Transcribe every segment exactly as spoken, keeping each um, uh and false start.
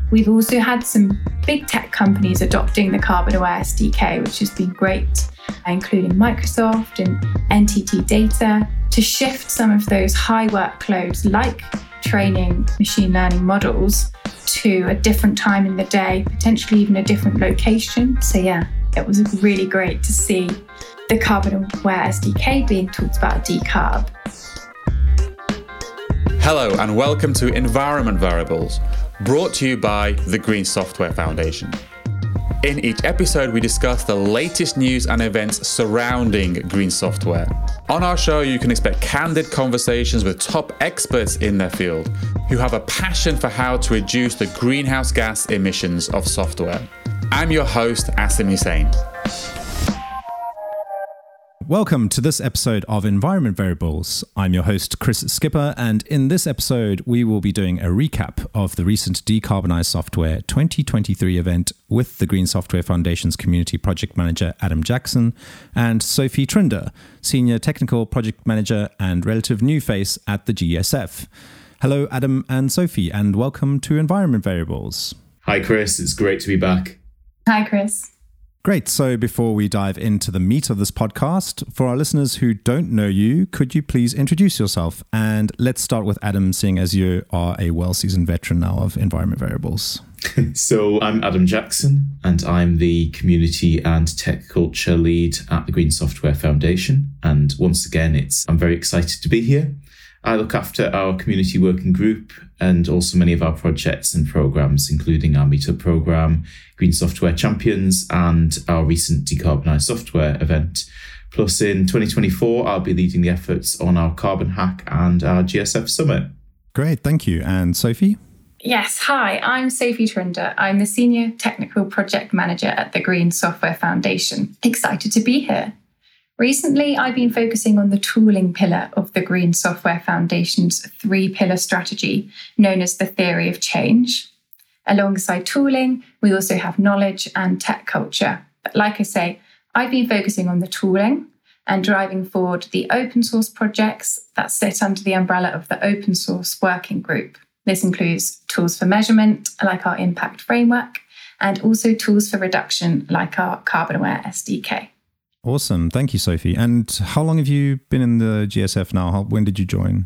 We've also had some big tech companies adopting the Carbon Aware S D K, which has been great, including Microsoft and N T T Data, to shift some of those high workloads like training machine learning models to a different time in the day, potentially even a different location. So yeah, it was really great to see the Carbon Aware S D K being talked about at Decarb. Hello and welcome to Environment Variables, brought to you by the Green Software Foundation. In each episode, we discuss the latest news and events surrounding green software. On our show, you can expect candid conversations with top experts in their field who have a passion for how to reduce the greenhouse gas emissions of software. I'm your host, Asim Hussain. Welcome to this episode of Environment Variables. I'm your host, Chris Skipper, and in this episode, we will be doing a recap of the recent Decarbonize Software twenty twenty-three event with the Green Software Foundation's Community Project Manager, Adam Jackson, and Sophie Trinder, Senior Technical Project Manager and relative new face at the G S F. Hello, Adam and Sophie, and welcome to Environment Variables. Hi, Chris. It's great to be back. Hi, Chris. Great. So before we dive into the meat of this podcast, for our listeners who don't know you, could you please introduce yourself? And let's start with Adam, seeing as you are a well-seasoned veteran now of Environment Variables. So I'm Adam Jackson, and I'm the Community and Tech Culture Lead at the Green Software Foundation. And once again, it's I'm very excited to be here. I look after our community working group and also many of our projects and programs, including our Meetup program, Green Software Champions, and our recent Decarbonize Software event. Plus, in twenty twenty-four, I'll be leading the efforts on our Carbon Hack and our G S F Summit. Great, thank you. And Sophie? Yes, hi, I'm Sophie Trinder. I'm the Senior Technical Project Manager at the Green Software Foundation. Excited to be here. Recently, I've been focusing on the tooling pillar of the Green Software Foundation's three-pillar strategy, known as the theory of change. Alongside tooling, we also have knowledge and tech culture. But like I say, I've been focusing on the tooling and driving forward the open source projects that sit under the umbrella of the open source working group. This includes tools for measurement, like our impact framework, and also tools for reduction, like our Carbon Aware S D K. Awesome. Thank you, Sophie. And how long have you been in the G S F now? How, when did you join?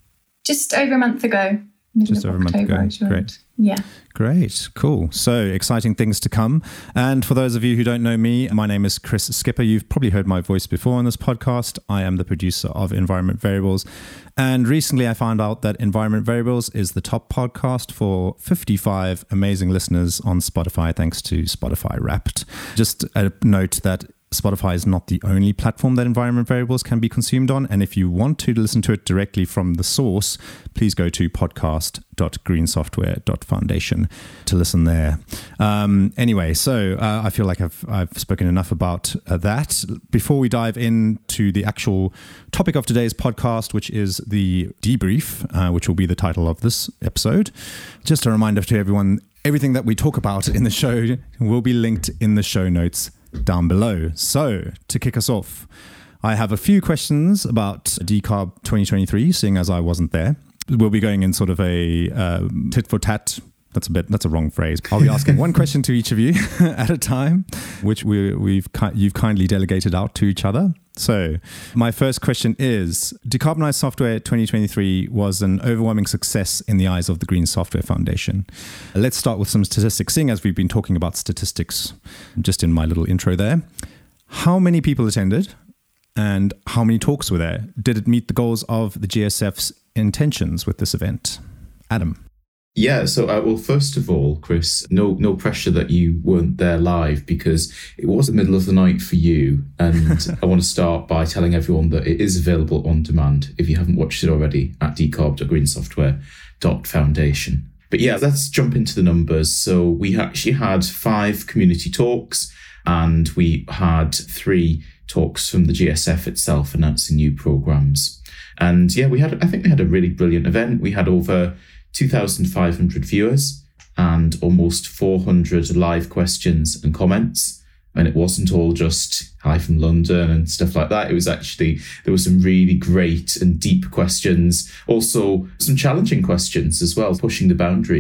Just over a month ago. Just over a month ago. Great. Yeah. Great. Cool. So exciting things to come. And for those of you who don't know me, my name is Chris Skipper. You've probably heard my voice before on this podcast. I am the producer of Environment Variables. And recently I found out that Environment Variables is the top podcast for fifty-five amazing listeners on Spotify, thanks to Spotify Wrapped. Just a note that Spotify is not the only platform that Environment Variables can be consumed on. And if you want to listen to it directly from the source, please go to podcast dot green software dot foundation to listen there. Um, anyway, so uh, I feel like I've, I've spoken enough about uh, that. Before we dive into the actual topic of today's podcast, which is the debrief, uh, which will be the title of this episode, just a reminder to everyone, everything that we talk about in the show will be linked in the show notes down below. So to kick us off, I have a few questions about Decarb twenty twenty-three, seeing as I wasn't there. We'll be going in sort of a uh, tit for tat. That's a bit. That's a wrong phrase. I'll be asking one question to each of you at a time, which we, we've you've kindly delegated out to each other. So my first question is, Decarbonize Software twenty twenty-three was an overwhelming success in the eyes of the Green Software Foundation. Let's start with some statistics, seeing as we've been talking about statistics just in my little intro there. How many people attended and how many talks were there? Did it meet the goals of the G S F's intentions with this event? Adam. Yeah, so uh, well, first of all, Chris, no no pressure that you weren't there live, because it was the middle of the night for you. And I want to start by telling everyone that it is available on demand if you haven't watched it already at decarb dot green software dot foundation. But yeah, let's jump into the numbers. So we actually had five community talks, and we had three talks from the G S F itself announcing new programs. And yeah, we had I think we had a really brilliant event. We had over two thousand five hundred viewers and almost four hundred live questions and comments. And it wasn't all just hi from London and stuff like that. It was actually, there were some really great and deep questions. Also some challenging questions as well, pushing the boundaries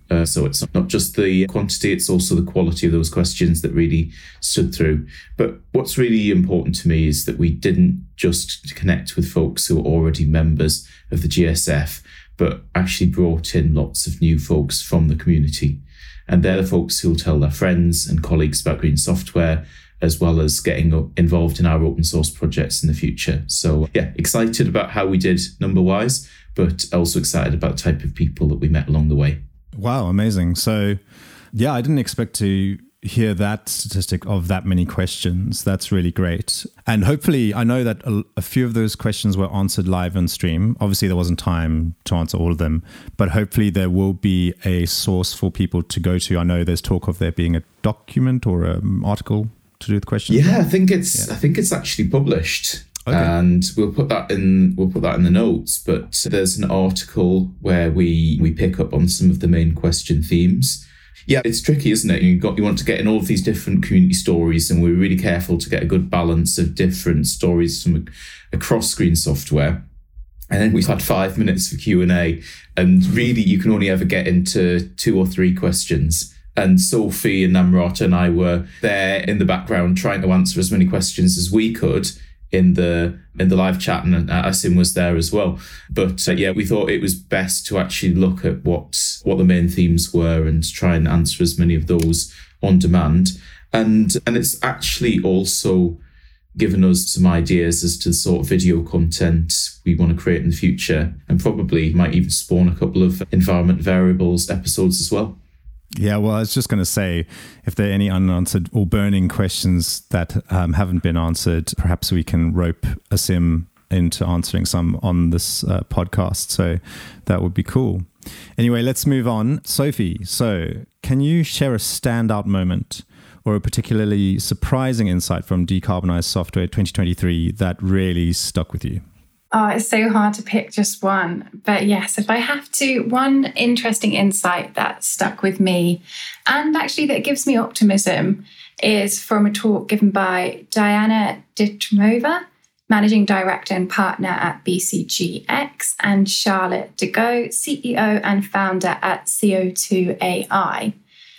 Uh, so it's not just the quantity, it's also the quality of those questions that really stood through. But what's really important to me is that we didn't just connect with folks who are already members of the G S F, but actually brought in lots of new folks from the community. And they're the folks who'll tell their friends and colleagues about green software, as well as getting involved in our open source projects in the future. So yeah, excited about how we did number-wise, but also excited about the type of people that we met along the way. Wow, amazing. So yeah, I didn't expect to hear that statistic of that many questions. That's really great. And hopefully, I know that a, a few of those questions were answered live on stream. Obviously, there wasn't time to answer all of them, but hopefully there will be a source for people to go to. I know there's talk of there being a document or an article to do with questions. Yeah, I think it's yeah. I think it's actually published. Okay. And we'll put that in we'll put that in the notes, but there's an article where we we pick up on some of the main question themes. Yeah, it's tricky, isn't it? You got you want to get in all of these different community stories, and we're really careful to get a good balance of different stories from across green software. And then we've had five minutes for Q and A, and really you can only ever get into two or three questions. And Sophie and Namrata and I were there in the background trying to answer as many questions as we could in the in the live chat, and Asim was there as well. But uh, yeah, we thought it was best to actually look at what what the main themes were and try and answer as many of those on demand. And and it's actually also given us some ideas as to the sort of video content we want to create in the future, and probably might even spawn a couple of environment variables episodes as well. Yeah, well, I was just going to say, if there are any unanswered or burning questions that um, haven't been answered, perhaps we can rope Asim into answering some on this uh, podcast. So that would be cool. Anyway, let's move on. Sophie, so can you share a standout moment or a particularly surprising insight from Decarbonized Software twenty twenty-three that really stuck with you? Oh, it's so hard to pick just one. But yes, if I have to, one interesting insight that stuck with me and actually that gives me optimism is from a talk given by Diana Ditrimova, Managing Director and Partner at B C G X, and Charlotte Degoe, C E O and Founder at C O two A I.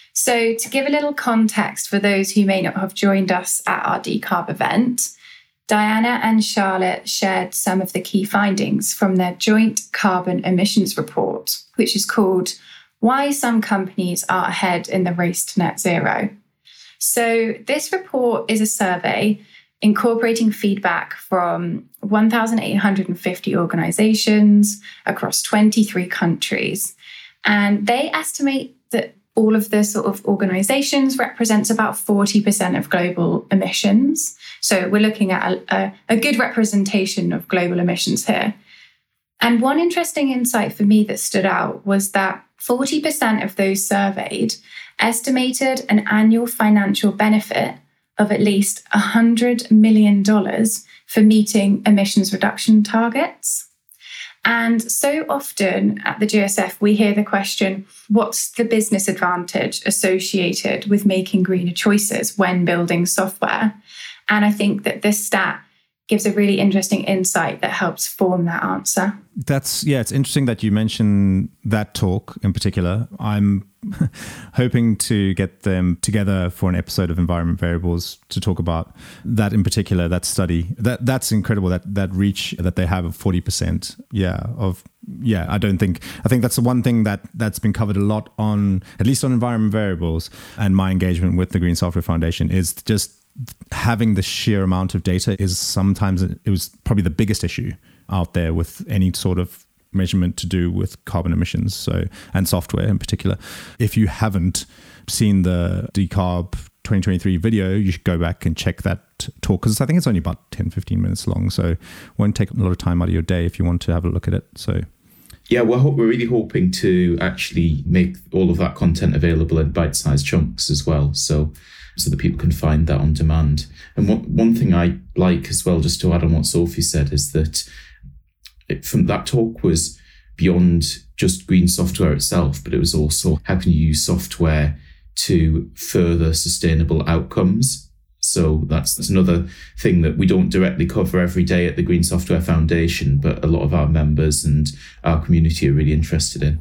So to give a little context for those who may not have joined us at our Decarb event, Diana and Charlotte shared some of the key findings from their joint carbon emissions report, which is called Why Some Companies Are Ahead in the Race to Net Zero. So this report is a survey incorporating feedback from one thousand eight hundred fifty organizations across twenty-three countries. And they estimate that all of the sort of organizations represents about forty percent of global emissions. So we're looking at a, a, a good representation of global emissions here. And one interesting insight for me that stood out was that forty percent of those surveyed estimated an annual financial benefit of at least one hundred million dollars for meeting emissions reduction targets. And so often at the G S F, we hear the question, what's the business advantage associated with making greener choices when building software? And I think that this stat gives a really interesting insight that helps form that answer. That's, yeah, it's interesting that you mention that talk in particular. I'm hoping to get them together for an episode of Environment Variables to talk about that in particular, that study. That That's incredible, that that reach that they have of forty percent. Yeah, of yeah, I don't think, I think that's the one thing that, that's been covered a lot on, at least on Environment Variables and my engagement with the Green Software Foundation, is just having the sheer amount of data is sometimes, it was probably the biggest issue out there with any sort of measurement to do with carbon emissions, so, and software in particular. If you haven't seen the Decarb twenty twenty-three video, you should go back and check that talk, because I think it's only about ten, fifteen minutes long, so it won't take a lot of time out of your day if you want to have a look at it. So yeah, we're, we're really hoping to actually make all of that content available in bite-sized chunks as well, so so that people can find that on demand. And one, one thing I like as well, just to add on what Sophie said, is that it, from that talk was beyond just green software itself, but it was also how can you use software to further sustainable outcomes. So that's, that's another thing that we don't directly cover every day at the Green Software Foundation, but a lot of our members and our community are really interested in.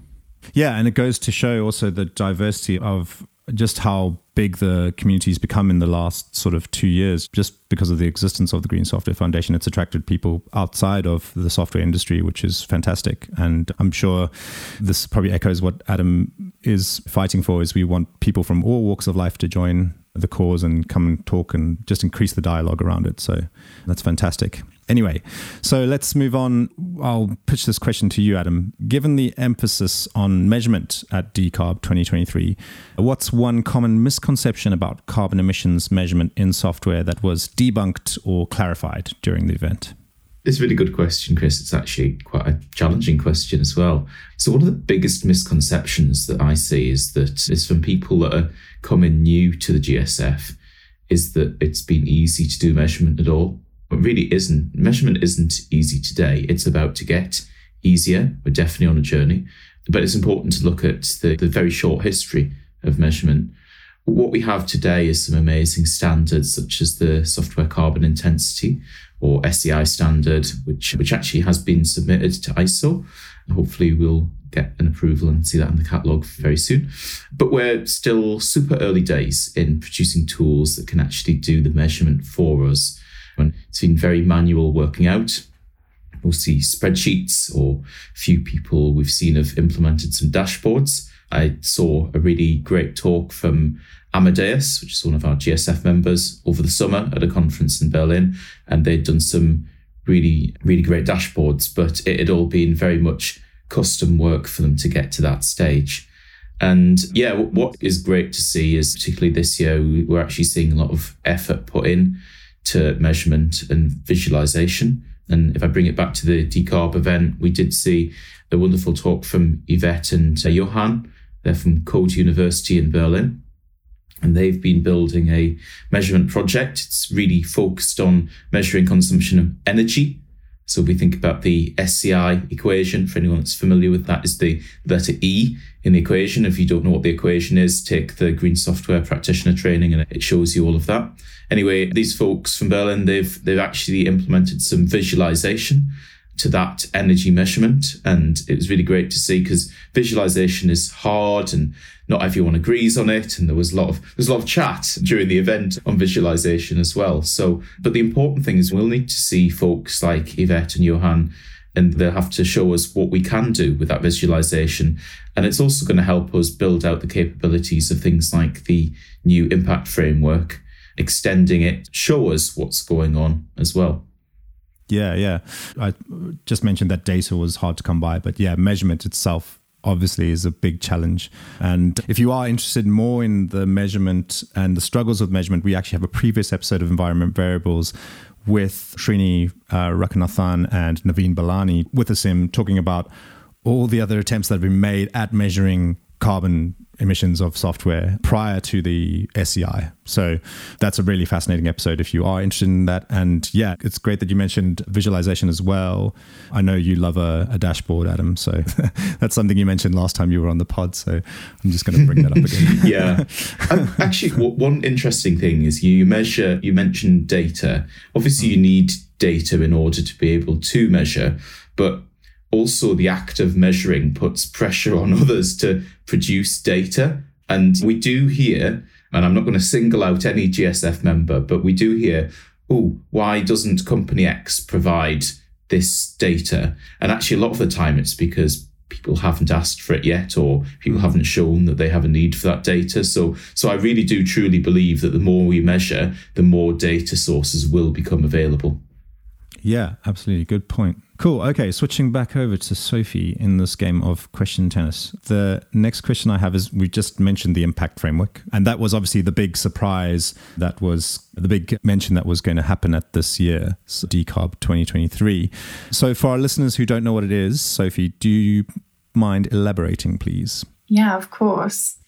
Yeah, and it goes to show also the diversity of just how big the community's become in the last sort of two years, just because of the existence of the Green Software Foundation. It's attracted people outside of the software industry, which is fantastic. And I'm sure this probably echoes what Adam is fighting for, is we want people from all walks of life to join the cause and come and talk and just increase the dialogue around it. So that's fantastic. Anyway, so let's move on. I'll pitch this question to you, Adam. Given the emphasis on measurement at Decarb twenty twenty-three, what's one common misconception about carbon emissions measurement in software that was debunked or clarified during the event? It's a really good question, Chris. It's actually quite a challenging question as well. So one of the biggest misconceptions that I see is that is from people that are coming new to the G S F, is that it's been easy to do measurement at all. It really isn't. Measurement isn't easy today. It's about to get easier. We're definitely on a journey. But it's important to look at the, the very short history of measurement. What we have today is some amazing standards, such as the Software Carbon Intensity, or S E I standard, which, which actually has been submitted to I S O. Hopefully we'll get an approval and see that in the catalogue very soon. But we're still super early days in producing tools that can actually do the measurement for us. And it's been very manual working out. We'll see spreadsheets, or a few people we've seen have implemented some dashboards. I saw a really great talk from Amadeus, which is one of our G S F members, over the summer at a conference in Berlin, and they'd done some really, really great dashboards, but it had all been very much custom work for them to get to that stage. And yeah, what is great to see is, particularly this year, we're actually seeing a lot of effort put in to measurement and visualization. And if I bring it back to the Decarb event, we did see a wonderful talk from Yvette and uh, Johan. They're from Code University in Berlin. And they've been building a measurement project. It's really focused on measuring consumption of energy. So we think about the S C I equation. For anyone that's familiar with that, is the letter E in the equation. If you don't know what the equation is, take the Green Software Practitioner training and it shows you all of that. Anyway, these folks from Berlin, they've they've actually implemented some visualization to that energy measurement. And it was really great to see, because visualization is hard and not everyone agrees on it. And there was a lot of there's a lot of chat during the event on visualization as well. So, but the important thing is we'll need to see folks like Yvette and Johan, and they'll have to show us what we can do with that visualization. And it's also going to help us build out the capabilities of things like the new impact framework, extending it, show us what's going on as well. Yeah, yeah. I just mentioned that data was hard to come by, but yeah, measurement itself obviously is a big challenge. And if you are interested more in the measurement and the struggles with measurement, we actually have a previous episode of Environment Variables with Srini uh, Rakanathan and Naveen Balani with us in talking about all the other attempts that have been made at measuring carbon emissions of software prior to the S E I. So that's a really fascinating episode if you are interested in that. And yeah, it's great that you mentioned visualization as well. I know you love a, a dashboard, Adam. So that's something you mentioned last time you were on the pod. So I'm just going to bring that up again. Yeah. Um, actually, one interesting thing is you measure, you mentioned data. Obviously, you need data in order to be able to measure, but also the act of measuring puts pressure on others to produce data. And we do hear, and I'm not going to single out any G S F member, but we do hear, oh, why doesn't company X provide this data? And actually, a lot of the time it's because people haven't asked for it yet, or people haven't shown that they have a need for that data. So, so I really do truly believe that the more we measure, the more data sources will become available. Yeah, absolutely. Good point. Cool. Okay, switching back over to Sophie in this game of question tennis. The next question I have is, we just mentioned the impact framework, and that was obviously the big surprise. That was the big mention that was going to happen at this year's Decarb twenty twenty-three. So for our listeners who don't know what it is, Sophie, do you mind elaborating, please? Yeah, of course.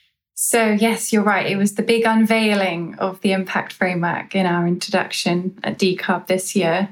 So yes, you're right. It was the big unveiling of the impact framework in our introduction at Decarb this year.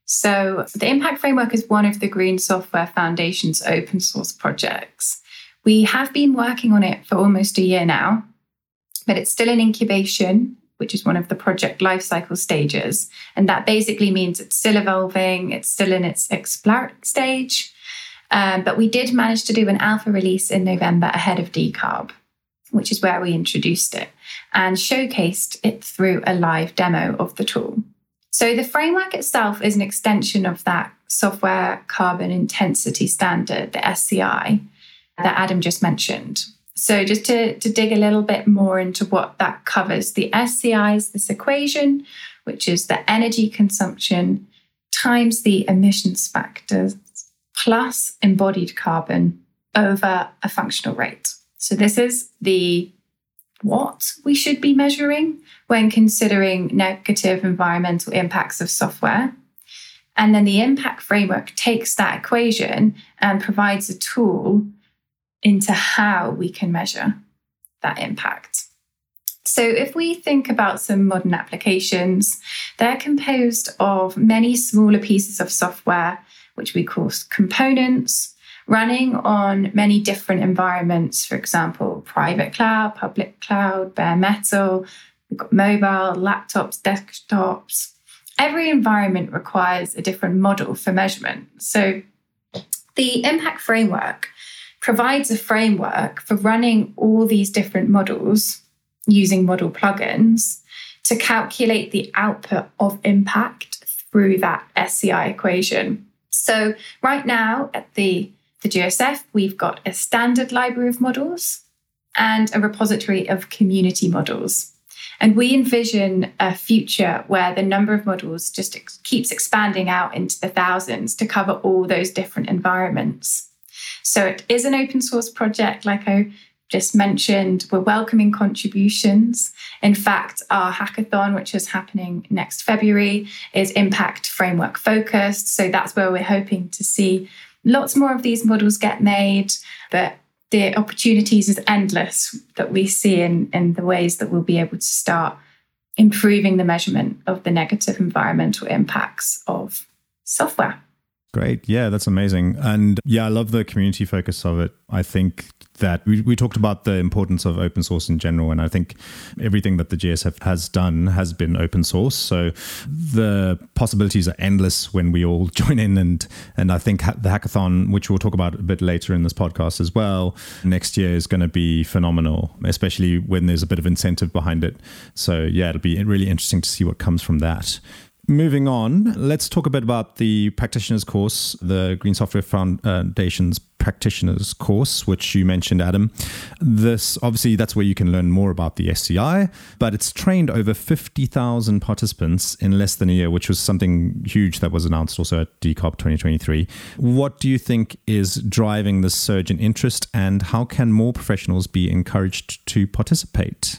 So the Impact Framework is one of the Green Software Foundation's open source projects. We have been working on it for almost a year now, but it's still in incubation, which is one of the project lifecycle stages. And that basically means it's still evolving, it's still in its exploratory stage. Um, but we did manage to do an alpha release in November ahead of Decarb, which is where we introduced it and showcased it through a live demo of the tool. So the framework itself is an extension of that software carbon intensity standard, the S C I, that Adam just mentioned. So just to, to dig a little bit more into what that covers, the S C I is this equation, which is the energy consumption times the emissions factors plus embodied carbon over a functional rate. So this is the what we should be measuring when considering negative environmental impacts of software. And then the impact framework takes that equation and provides a tool into how we can measure that impact. So if we think about some modern applications, they're composed of many smaller pieces of software, which we call components, running on many different environments, for example, private cloud, public cloud, bare metal, we've got mobile, laptops, desktops. Every environment requires a different model for measurement. So the impact framework provides a framework for running all these different models using model plugins to calculate the output of impact through that S C I equation. So right now at the, the G S F, we've got a standard library of models and a repository of community models. And we envision a future where the number of models just ex- keeps expanding out into the thousands to cover all those different environments. So it is an open source project, like I just mentioned. We're welcoming contributions. In fact, our hackathon, which is happening next February, is impact framework focused. So that's where we're hoping to see lots more of these models get made. But the opportunities is endless that we see in, in the ways that we'll be able to start improving the measurement of the negative environmental impacts of software. Great. Yeah, that's amazing. And yeah, I love the community focus of it. I think that we, we talked about the importance of open source in general. And I think everything that the G S F has done has been open source. So the possibilities are endless when we all join in. And, and I think the hackathon, which we'll talk about a bit later in this podcast as well, next year is going to be phenomenal, especially when there's a bit of incentive behind it. So yeah, it'll be really interesting to see what comes from that. Moving on, let's talk a bit about the practitioner's course, the Green Software Foundation's practitioner's course, which you mentioned, Adam. This, obviously, that's where you can learn more about the S C I, but it's trained over fifty thousand participants in less than a year, which was something huge that was announced also at Decarb twenty twenty-three. What do you think is driving this surge in interest, and how can more professionals be encouraged to participate?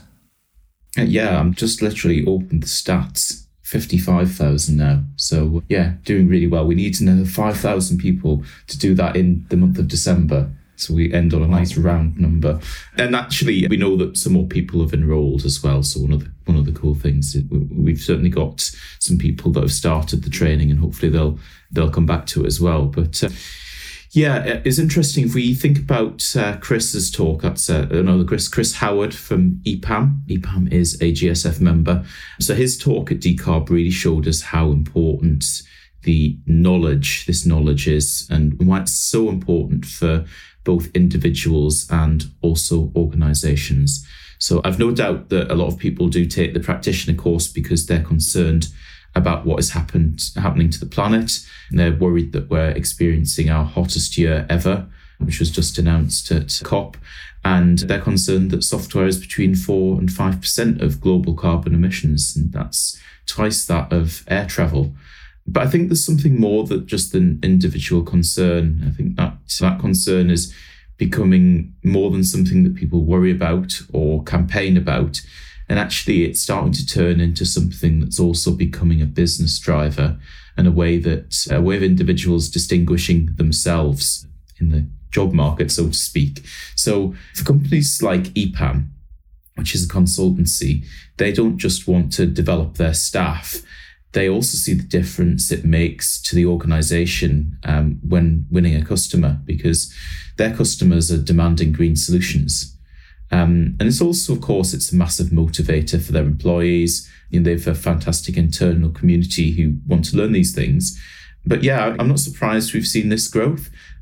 Yeah, I'm just literally opened the stats. fifty-five thousand now. So yeah, doing really well. We need another five thousand people to do that in the month of December. So we end on a nice round number. And actually, we know that some more people have enrolled as well. So one of the, one of the cool things, we've certainly got some people that have started the training, and hopefully they'll they'll come back to it as well. But uh, yeah, it's interesting if we think about uh, Chris's talk. That's uh, another Chris, Chris Howard from E P A M. E P A M is a G S F member. So his talk at Decarb really showed us how important the knowledge, this knowledge is, and why it's so important for both individuals and also organizations. So I've no doubt that a lot of people do take the practitioner course because they're concerned about what has happened happening to the planet. And they're worried that we're experiencing our hottest year ever, which was just announced at COP. And they're concerned that software is between four and five percent of global carbon emissions. And that's twice that of air travel. But I think there's something more than just an individual concern. I think that that concern is becoming more than something that people worry about or campaign about. And actually, it's starting to turn into something that's also becoming a business driver, and a way that a way of individuals distinguishing themselves in the job market, so to speak. So for companies like E P A M, which is a consultancy, they don't just want to develop their staff. They also see the difference it makes to the organization um, when winning a customer, because their customers are demanding green solutions. Um, and it's also, of course, it's a massive motivator for their employees. You know, they have a fantastic internal community who want to learn these things. But yeah, I'm not surprised we've seen this growth.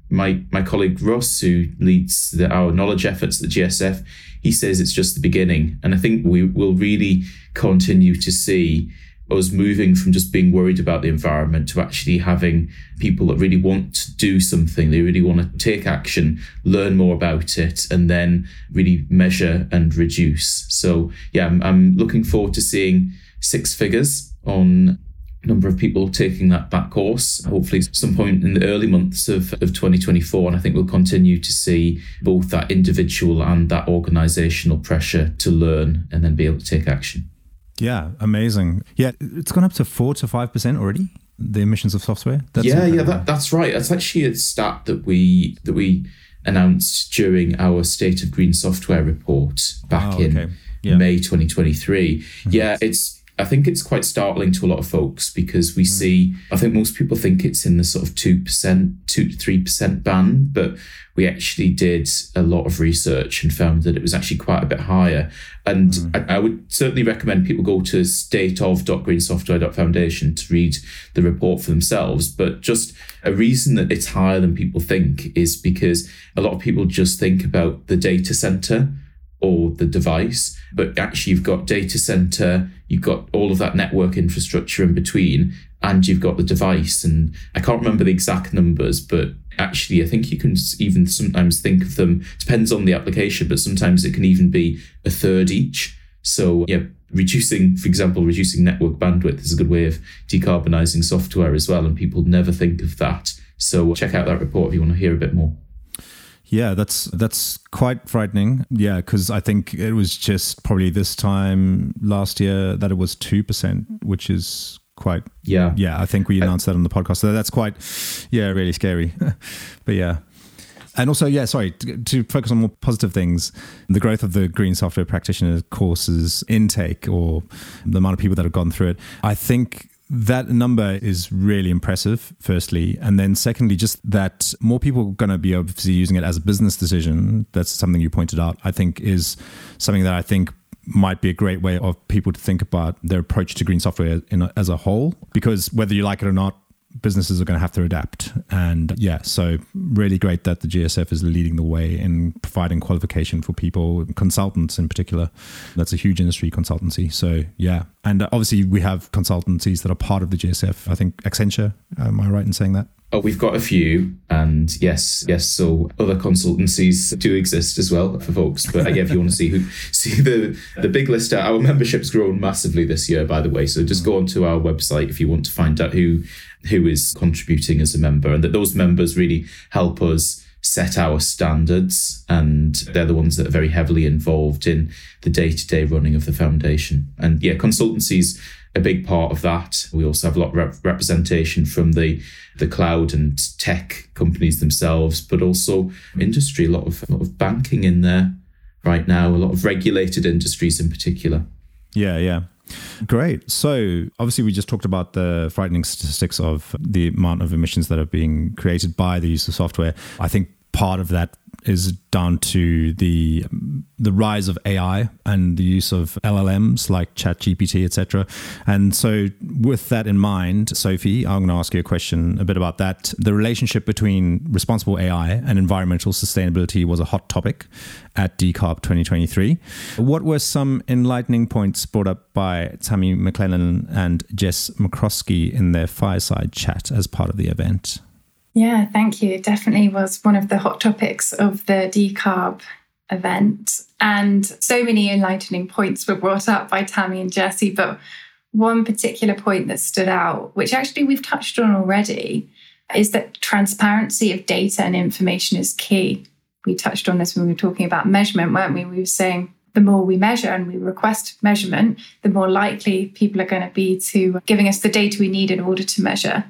my my colleague Russ, who leads the, our knowledge efforts at the G S F, he says it's just the beginning. And I think we will really continue to see us moving from just being worried about the environment to actually having people that really want to do something. They really want to take action, learn more about it, and then really measure and reduce. So yeah, I'm, I'm looking forward to seeing six figures on number of people taking that, that course, hopefully some point in the early months of, of twenty twenty-four. And I think we'll continue to see both that individual and that organizational pressure to learn and then be able to take action. Yeah, amazing. Yeah, it's gone up to four to five percent already, the emissions of software. That's yeah, incredible. yeah, that, that's right. That's actually a stat that we that we announced during our State of Green Software report back oh, okay. in yeah. May twenty twenty-three. Mm-hmm. Yeah, it's I think it's quite startling to a lot of folks because we mm. see, I think most people think it's in the sort of two percent, two to three percent band, but we actually did a lot of research and found that it was actually quite a bit higher. And mm. I, I would certainly recommend people go to state of dot green software dot foundation to read the report for themselves. But just a reason that it's higher than people think is because a lot of people just think about the data center or the device, but actually you've got data center, you've got all of that network infrastructure in between, and you've got the device. And I can't remember the exact numbers, but actually I think you can even sometimes think of them, depends on the application, but sometimes it can even be a third each. So yeah, reducing, for example, reducing network bandwidth is a good way of decarbonizing software as well, and people never think of that. So check out that report if you want to hear a bit more. Yeah, that's that's quite frightening. Yeah, because I think it was just probably this time last year that it was two percent, which is quite... Yeah. Yeah, I think we announced I, that on the podcast. So that's quite, yeah, really scary. But yeah. And also, yeah, sorry, to, to focus on more positive things, the growth of the Green Software Practitioner courses intake, or the amount of people that have gone through it, I think that number is really impressive, firstly. And then secondly, just that more people are going to be obviously using it as a business decision. That's something you pointed out, I think is something that I think might be a great way of people to think about their approach to green software in a, as a whole. Because whether you like it or not, businesses are going to have to adapt. And yeah, so really great that the G S F is leading the way in providing qualification for people, consultants in particular. That's a huge industry, consultancy. So yeah. And obviously we have consultancies that are part of the G S F. I think Accenture, am I right in saying that? Oh, we've got a few, and yes, yes. So other consultancies do exist as well for folks. But again, if you want to see who, see the the big list, our membership's grown massively this year, by the way. So just go onto our website if you want to find out who who is contributing as a member, and that those members really help us set our standards, and they're the ones that are very heavily involved in the day-to-day running of the foundation. And yeah, consultancies a big part of that. We also have a lot of rep- representation from the the cloud and tech companies themselves, but also industry, a lot of a lot of banking in there right now, a lot of regulated industries in particular. Yeah, yeah. Great. So obviously we just talked about the frightening statistics of the amount of emissions that are being created by the use of software. I think part of that is down to the the rise of A I and the use of L L Ms like ChatGPT, et cetera. And so with that in mind, Sophie, I'm going to ask you a question a bit about that. The relationship between responsible A I and environmental sustainability was a hot topic at Decarb twenty twenty-three. What were some enlightening points brought up by Tammy McClellan and Jess McCroskey in their fireside chat as part of the event? Yeah, thank you. It definitely was one of the hot topics of the Decarb event. And so many enlightening points were brought up by Tammy and Jessie. But one particular point that stood out, which actually we've touched on already, is that transparency of data and information is key. We touched on this when we were talking about measurement, weren't we? We were saying the more we measure and we request measurement, the more likely people are going to be to giving us the data we need in order to measure.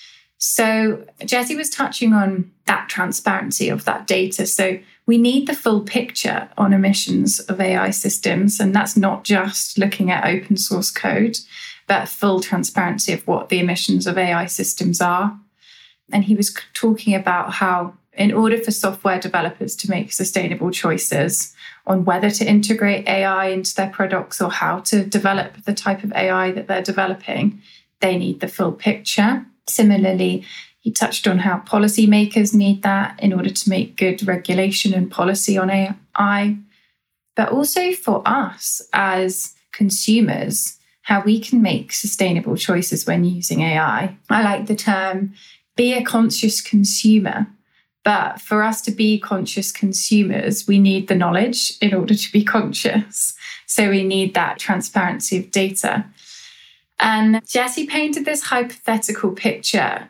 So Jessie was touching on that transparency of that data. So we need the full picture on emissions of A I systems. And that's not just looking at open source code, but full transparency of what the emissions of A I systems are. And he was talking about how in order for software developers to make sustainable choices on whether to integrate A I into their products or how to develop the type of A I that they're developing, they need the full picture. Similarly, He touched on how policymakers need that in order to make good regulation and policy on A I, but also for us as consumers, how we can make sustainable choices when using A I. I like the term, be a conscious consumer. But for us to be conscious consumers, we need the knowledge in order to be conscious. So we need that transparency of data. And Jesse painted this hypothetical picture.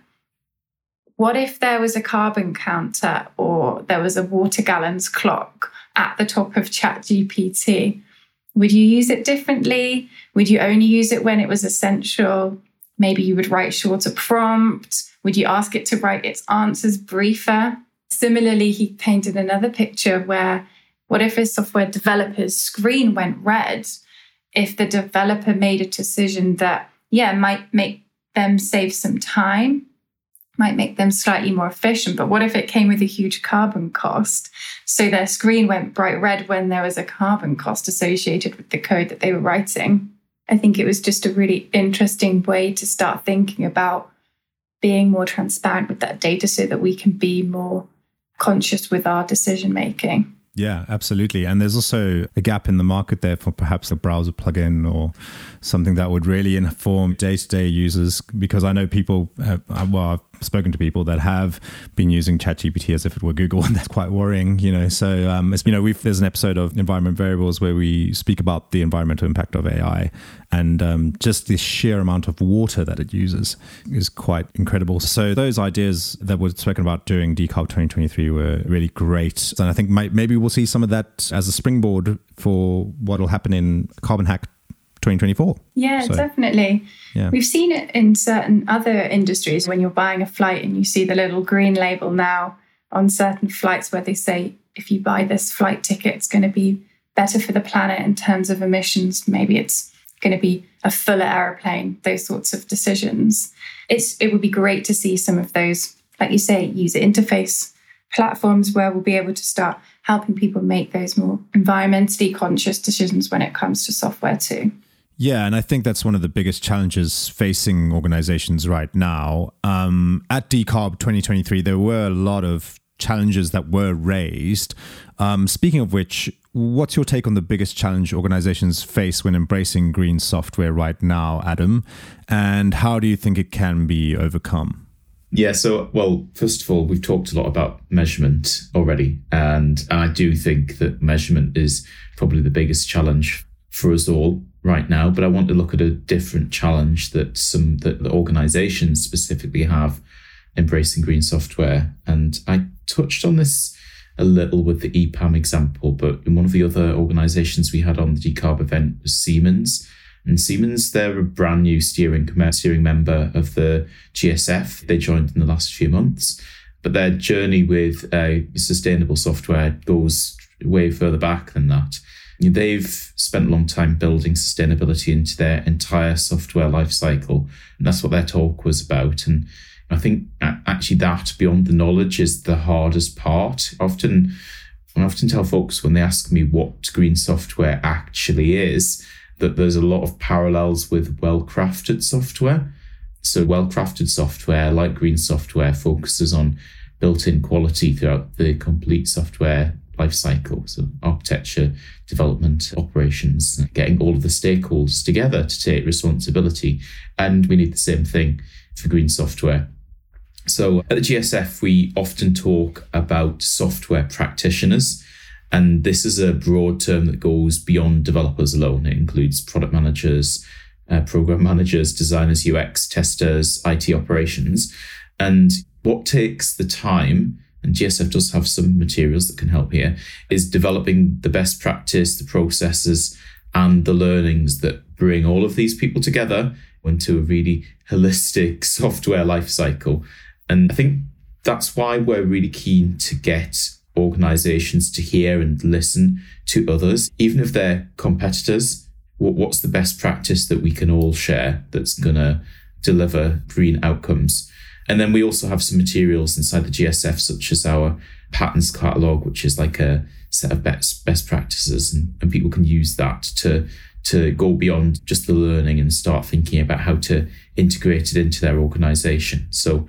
What if there was a carbon counter or there was a water gallons clock at the top of ChatGPT? Would you use it differently? Would you only use it when it was essential? Maybe you would write shorter prompt. Would you ask it to write its answers briefer? Similarly, he painted another picture where what if a software developer's screen went red if the developer made a decision that, yeah, might make them save some time, might make them slightly more efficient, but what if it came with a huge carbon cost? So their screen went bright red when there was a carbon cost associated with the code that they were writing. I think it was just a really interesting way to start thinking about being more transparent with that data so that we can be more conscious with our decision making. Yeah, absolutely. And there's also a gap in the market there for perhaps a browser plugin or something that would really inform day-to-day users, because I know people, have, well, I've spoken to people that have been using ChatGPT as if it were Google, and that's quite worrying, you know. So, um, it's, you know, we've, there's an episode of Environment Variables where we speak about the environmental impact of A I, and um, just the sheer amount of water that it uses is quite incredible. So those ideas that were spoken about during Decarb twenty twenty-three were really great. And I think maybe we'll see some of that as a springboard for what will happen in Carbon Hack twenty twenty-four. Yeah, so, definitely. Yeah. We've seen it in certain other industries when you're buying a flight and you see the little green label now on certain flights where they say, if you buy this flight ticket, it's going to be better for the planet in terms of emissions. Maybe it's going to be a fuller aeroplane, those sorts of decisions. It's It would be great to see some of those, like you say, user interface platforms where we'll be able to start helping people make those more environmentally conscious decisions when it comes to software too. Yeah, and I think that's one of the biggest challenges facing organizations right now. Um, at Decarb twenty twenty-three, there were a lot of challenges that were raised. Um, speaking of which, what's your take on the biggest challenge organizations face when embracing green software right now, Adam? And how do you think it can be overcome? Yeah, so, well, first of all, we've talked a lot about measurement already. And, and I do think that measurement is probably the biggest challenge for us all right now. But I want to look at a different challenge that some that the organizations specifically have embracing green software. And I touched on this a little with the E PAM example, but in one of the other organizations we had on the Decarb event was Siemens. And Siemens, they're a brand new steering steering member of the G S F. They joined in the last few months, but their journey with uh, sustainable software goes way further back than that. They've spent a long time building sustainability into their entire software lifecycle, and that's what their talk was about. And I think actually that, beyond the knowledge, is the hardest part. Often, I often tell folks when they ask me what green software actually is, that there's a lot of parallels with well-crafted software. So well-crafted software, like green software, focuses on built-in quality throughout the complete software lifecycle. So architecture, development, operations, getting all of the stakeholders together to take responsibility. And we need the same thing for green software. So at the G S F, we often talk about software practitioners. And this is a broad term that goes beyond developers alone. It includes product managers, uh, program managers, designers, U X, testers, I T operations. And what takes the time, and G S F does have some materials that can help here, is developing the best practice, the processes, and the learnings that bring all of these people together into a really holistic software lifecycle. And I think that's why we're really keen to get organizations to hear and listen to others, even if they're competitors. What's the best practice that we can all share that's going to deliver green outcomes? And then we also have some materials inside the G S F, such as our patterns catalog, which is like a set of best best practices, and, and people can use that to to go beyond just the learning and start thinking about how to integrate it into their organization. So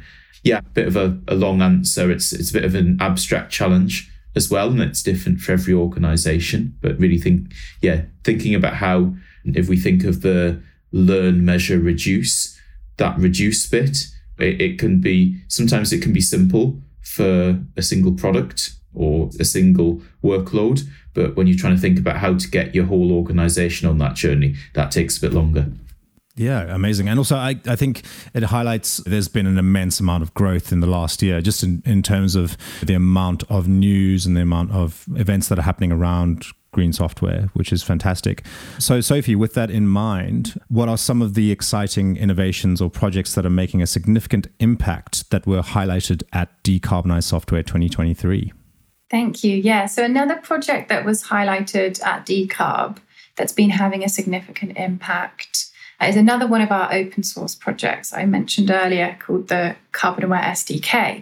Yeah, a bit of a, a long answer. It's it's a bit of an abstract challenge as well, and it's different for every organization. But really think, yeah, thinking about how, if we think of the learn, measure, reduce, that reduce bit, it, it can be, sometimes it can be simple for a single product or a single workload. But when you're trying to think about how to get your whole organization on that journey, that takes a bit longer. Yeah, amazing. And also, I, I think it highlights there's been an immense amount of growth in the last year, just in, in terms of the amount of news and the amount of events that are happening around green software, which is fantastic. So, Sophie, with that in mind, what are some of the exciting innovations or projects that are making a significant impact that were highlighted at Decarbonize Software twenty twenty-three? Thank you. Yeah, so another project that was highlighted at Decarb that's been having a significant impact is another one of our open source projects I mentioned earlier called the Carbon Aware S D K.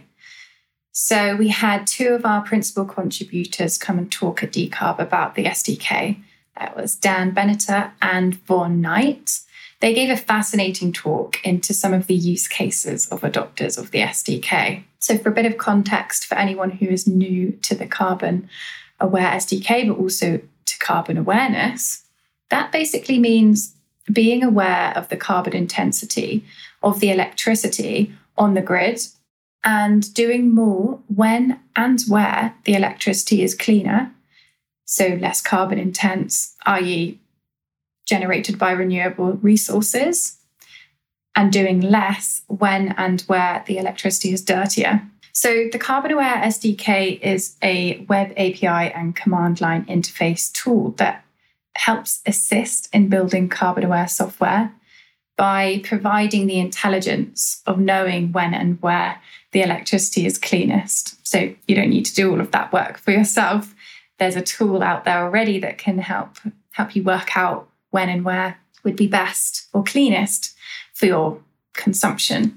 So we had two of our principal contributors come and talk at Decarb about the S D K. That was Dan Beneter and Vaughan Knight. They gave a fascinating talk into some of the use cases of adopters of the S D K. So for a bit of context for anyone who is new to the Carbon Aware S D K, but also to carbon awareness, that basically means being aware of the carbon intensity of the electricity on the grid and doing more when and where the electricity is cleaner, so less carbon intense, that is generated by renewable resources, and doing less when and where the electricity is dirtier. So the Carbon Aware S D K is a web A P I and command line interface tool that helps assist in building carbon aware software by providing the intelligence of knowing when and where the electricity is cleanest. So you don't need to do all of that work for yourself. There's a tool out there already that can help help you work out when and where would be best or cleanest for your consumption.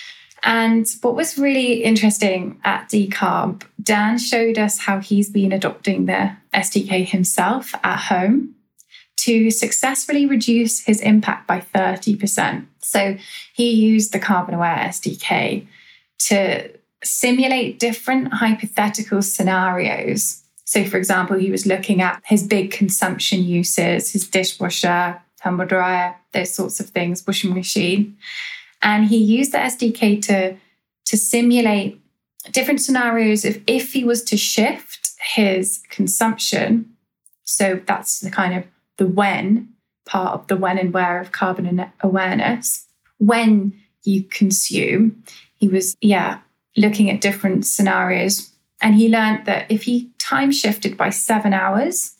And what was really interesting at Decarb, Dan showed us how he's been adopting the S D K himself at home to successfully reduce his impact by thirty percent. So he used the Carbon Aware S D K to simulate different hypothetical scenarios. So for example, he was looking at his big consumption uses, his dishwasher, tumble dryer, those sorts of things, washing machine. And he used the S D K to, to simulate different scenarios of if he was to shift his consumption. So that's the kind of the when part of the when and where of carbon awareness. When you consume, he was, yeah, looking at different scenarios. And he learned that if he time shifted by seven hours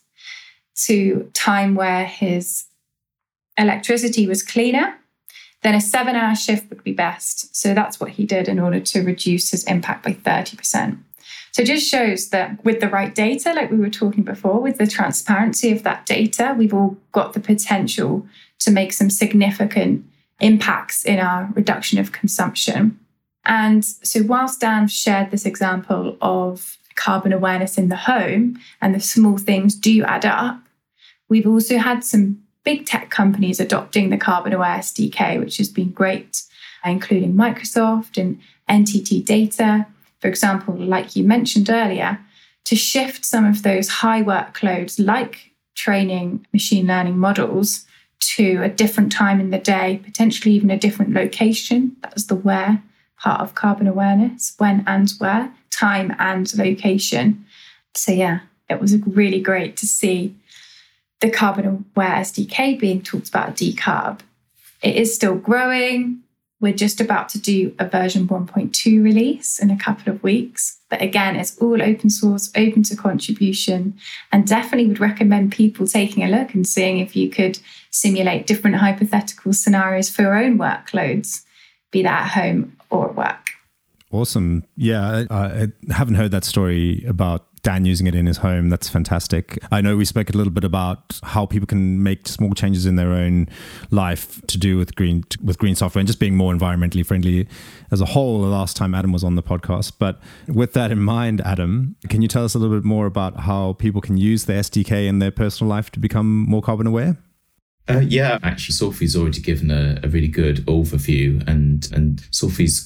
to time where his electricity was cleaner, then a seven hour shift would be best. So that's what he did in order to reduce his impact by thirty percent. So it just shows that with the right data, like we were talking before, with the transparency of that data, we've all got the potential to make some significant impacts in our reduction of consumption. And so whilst Dan shared this example of carbon awareness in the home and the small things do add up, we've also had some big tech companies adopting the Carbon Aware S D K, which has been great, including Microsoft and N T T Data. For example, like you mentioned earlier, to shift some of those high workloads like training machine learning models to a different time in the day, potentially even a different location. That was the where part of carbon awareness, when and where, time and location. So yeah, it was really great to see the Carbon Aware S D K being talked about at Decarb. It is still growing. We're just about to do a version one point two release in a couple of weeks. But again, it's all open source, open to contribution, and definitely would recommend people taking a look and seeing if you could simulate different hypothetical scenarios for your own workloads, be that at home or at work. Awesome. Yeah, I, I haven't heard that story about Dan using it in his home. That's fantastic. I know we spoke a little bit about how people can make small changes in their own life to do with green with green software and just being more environmentally friendly as a whole the last time Adam was on the podcast. But with that in mind, Adam, can you tell us a little bit more about how people can use the S D K in their personal life to become more carbon aware? Uh, yeah, actually, Sophie's already given a, a really good overview, and and Sophie's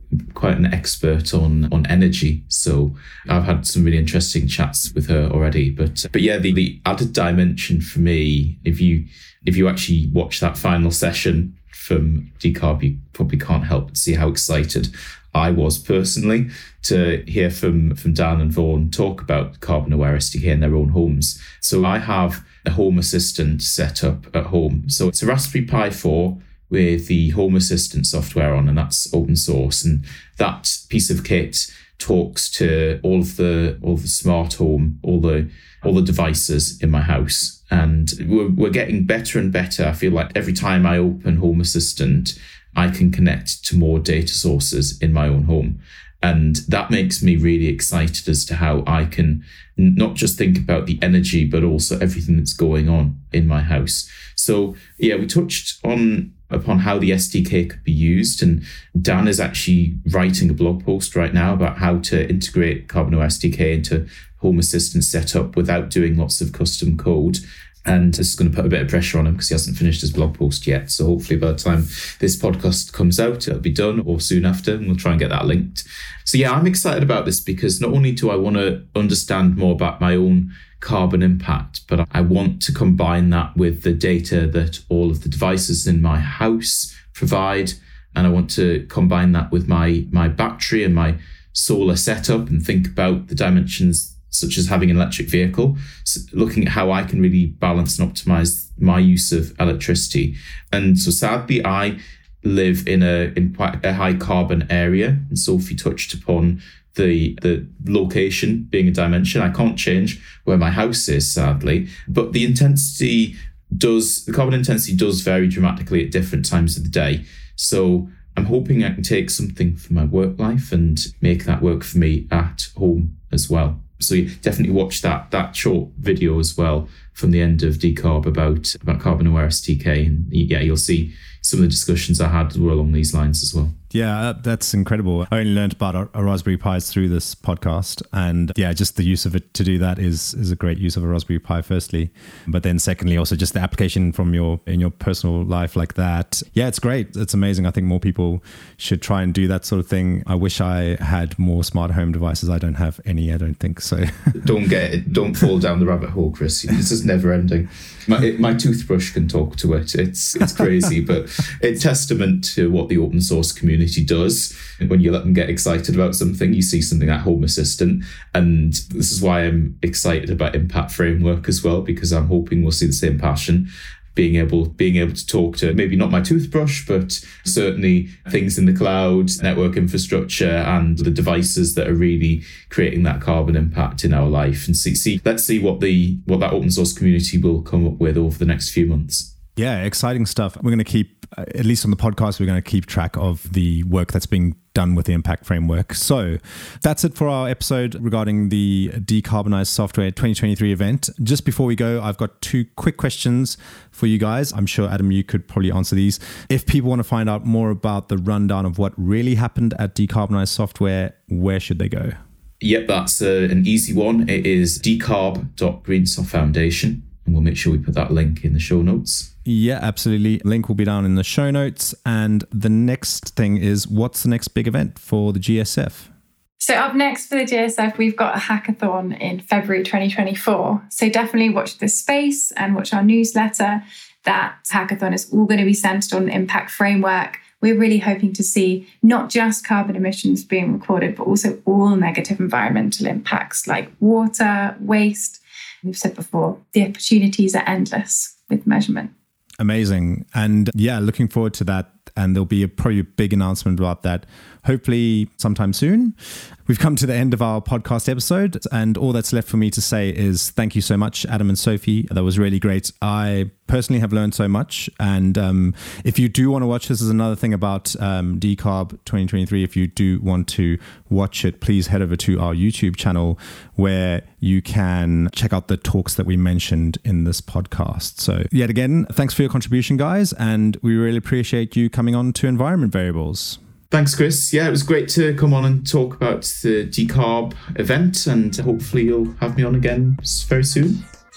quite an expert on on energy. So I've had some really interesting chats with her already. But but yeah, the, the added dimension for me, if you if you actually watch that final session from Decarb, you probably can't help but see how excited I was personally to hear from, from Dan and Vaughan talk about carbon aware S D K in their own homes. So I have a Home Assistant set up at home. So it's a Raspberry Pi four with the Home Assistant software on, and that's open source. And that piece of kit talks to all of the all of the smart home, all the all the devices in my house. And we're, we're getting better and better. I feel like every time I open Home Assistant, I can connect to more data sources in my own home. And that makes me really excited as to how I can not just think about the energy, but also everything that's going on in my house. So yeah, we touched on upon how the S D K could be used. And Dan is actually writing a blog post right now about how to integrate Carbon aware S D K into Home Assistant setup without doing lots of custom code. And this is going to put a bit of pressure on him because he hasn't finished his blog post yet. So hopefully by the time this podcast comes out, it'll be done, or soon after, and we'll try and get that linked. So yeah, I'm excited about this because not only do I want to understand more about my own carbon impact, but I want to combine that with the data that all of the devices in my house provide. And I want to combine that with my, my battery and my solar setup and think about the dimensions such as having an electric vehicle, so looking at how I can really balance and optimize my use of electricity. And so sadly, I live in a in quite a high carbon area. And Sophie touched upon the the location being a dimension. I can't change where my house is, sadly, but the intensity does, the carbon intensity does vary dramatically at different times of the day. So I'm hoping I can take something from my work life and make that work for me at home as well. So you definitely watch that that short video as well from the end of Decarb about, about Carbon aware S D K. And yeah, you'll see some of the discussions I had were along these lines as well. Yeah, that's incredible. I only learned about a, a Raspberry Pis through this podcast. And yeah, just the use of it to do that is is a great use of a Raspberry Pi, firstly. But then secondly, also just the application from your in your personal life like that. Yeah, it's great. It's amazing. I think more people should try and do that sort of thing. I wish I had more smart home devices. I don't have any, I don't think so. Don't get it. Don't fall down the rabbit hole, Chris. This is never ending. My, it, my toothbrush can talk to it. It's it's crazy, but it's testament to what the open source community does. When you let them get excited about something, you see something like Home Assistant. And this is why I'm excited about Impact Framework as well, because I'm hoping we'll see the same passion. Being able, being able to talk to maybe not my toothbrush, but certainly things in the cloud, network infrastructure, and the devices that are really creating that carbon impact in our life. And see, see let's see what the what that open source community will come up with over the next few months. Yeah, exciting stuff. We're going to keep, at least on the podcast, we're going to keep track of the work that's being done with the Impact Framework. So that's it for our episode regarding the Decarbonized Software twenty twenty-three event. Just before we go, I've got two quick questions for you guys. I'm sure, Adam, you could probably answer these. If people want to find out more about the rundown of what really happened at Decarbonized Software, where should they go? Yep, that's a, an easy one. It is decarb dot greensoft foundation. And we'll make sure we put that link in the show notes. Yeah, absolutely. Link will be down in the show notes. And the next thing is, what's the next big event for the G S F? So up next for the G S F, we've got a hackathon in February twenty twenty-four. So definitely watch this space and watch our newsletter. That hackathon is all going to be centered on the Impact Framework. We're really hoping to see not just carbon emissions being recorded, but also all negative environmental impacts like water, waste. We've said before, the opportunities are endless with measurement. Amazing. And yeah, looking forward to that. And there'll be a probably a big announcement about that, hopefully sometime soon. We've come to the end of our podcast episode, and all that's left for me to say is thank you so much, Adam and Sophie. That was really great. I personally have learned so much. And um, if you do want to watch, this is another thing about um, Decarb twenty twenty-three. If you do want to watch it, please head over to our YouTube channel where you can check out the talks that we mentioned in this podcast. So yet again, thanks for your contribution, guys. And we really appreciate you coming on to Environment Variables. Thanks, Chris. Yeah, it was great to come on and talk about the Decarb event, and hopefully you'll have me on again very soon.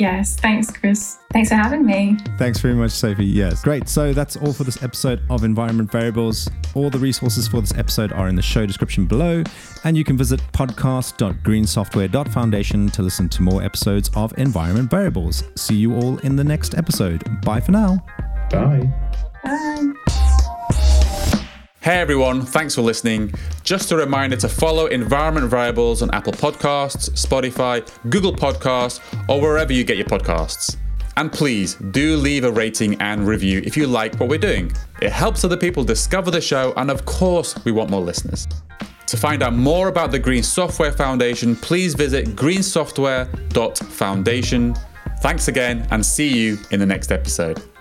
Yes, thanks, Chris. Thanks for having me. Thanks very much, Sophie. Yes, great. So that's all for this episode of Environment Variables. All the resources for this episode are in the show description below, and you can visit podcast dot green software dot foundation to listen to more episodes of Environment Variables. See you all in the next episode. Bye for now. Bye. Bye. Hey everyone, thanks for listening. Just a reminder to follow Environment Variables on Apple Podcasts, Spotify, Google Podcasts, or wherever you get your podcasts. And please do leave a rating and review if you like what we're doing. It helps other people discover the show, and of course, we want more listeners. To find out more about the Green Software Foundation, please visit green software dot foundation. Thanks again, and see you in the next episode.